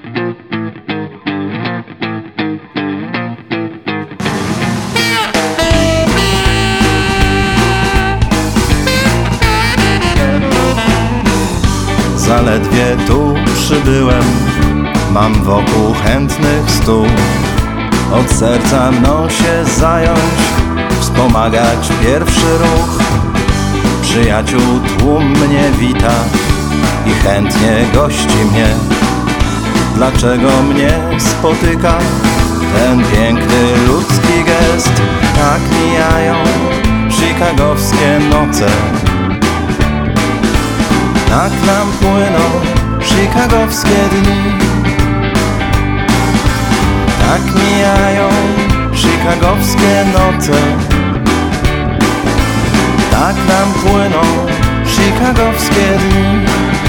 Zaledwie tu przybyłem, mam wokół chętnych stu. Od serca mną się zająć, wspomagać pierwszy ruch. Przyjaciół tłum mnie wita i chętnie gości mnie. Dlaczego mnie spotyka ten piękny ludzki gest? Tak mijają chicagowskie noce. Tak nam płyną chicagowskie dni. Tak mijają chicagowskie noce. Tak nam płyną chicagowskie dni.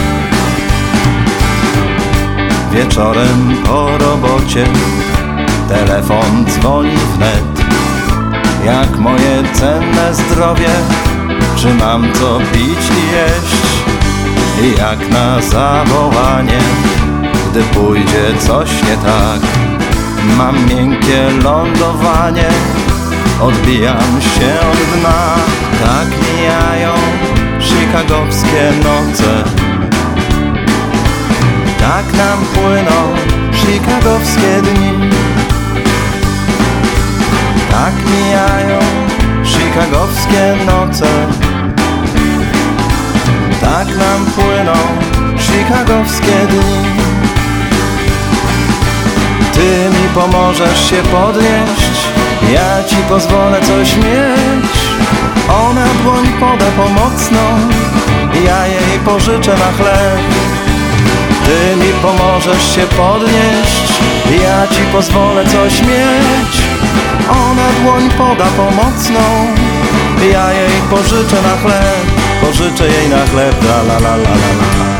Wieczorem po robocie telefon dzwoni wnet. Jak moje cenne zdrowie, czy mam co pić i jeść? I jak na zawołanie, gdy pójdzie coś nie tak, mam miękkie lądowanie, odbijam się od dna. Tak mijają chicagowskie noce. Tak nam płyną chicagowskie dni. Tak mijają chicagowskie noce. Tak nam płyną chicagowskie dni. Ty mi pomożesz się podnieść, ja ci pozwolę coś mieć. Ona dłoń poda pomocną, ja jej pożyczę na chleb. Ty mi pomożesz się podnieść, ja ci pozwolę coś mieć. Ona dłoń poda pomocną, ja jej pożyczę na chleb. Pożyczę jej na chleb, la la la la la.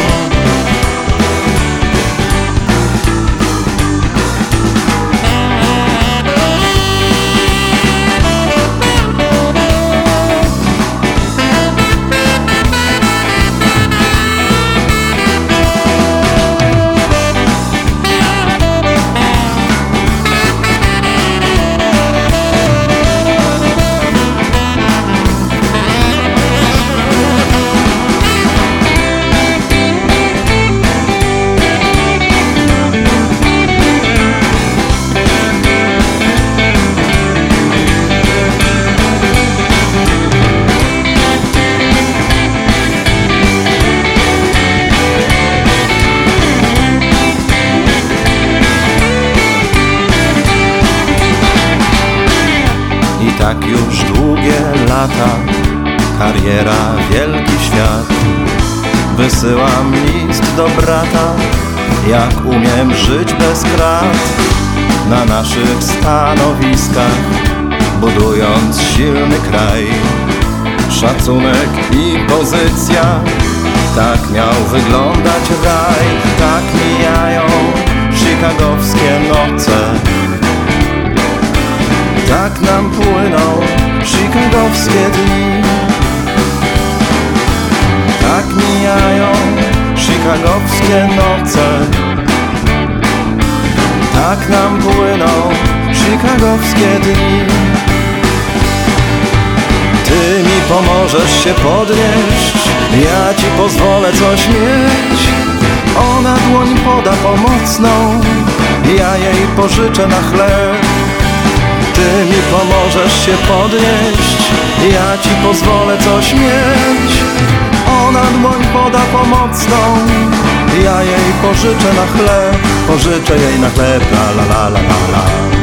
Tak już długie lata, kariera, wielki świat. Wysyłam list do brata, jak umiem żyć bez krat. Na naszych stanowiskach, budując silny kraj. Szacunek i pozycja, tak miał wyglądać raj. Tak mijają chicagowskie noce. Tak nam płyną chicagowskie dni. Tak mijają chicagowskie noce. Tak nam płyną chicagowskie dni. Ty mi pomożesz się podnieść, ja ci pozwolę coś mieć. Ona dłoń poda pomocną, ja jej pożyczę na chleb. Ty mi pomożesz się podnieść, ja ci pozwolę coś mieć. Ona dłoń poda pomocną, ja jej pożyczę na chleb. Pożyczę jej na chleb, la la la la la.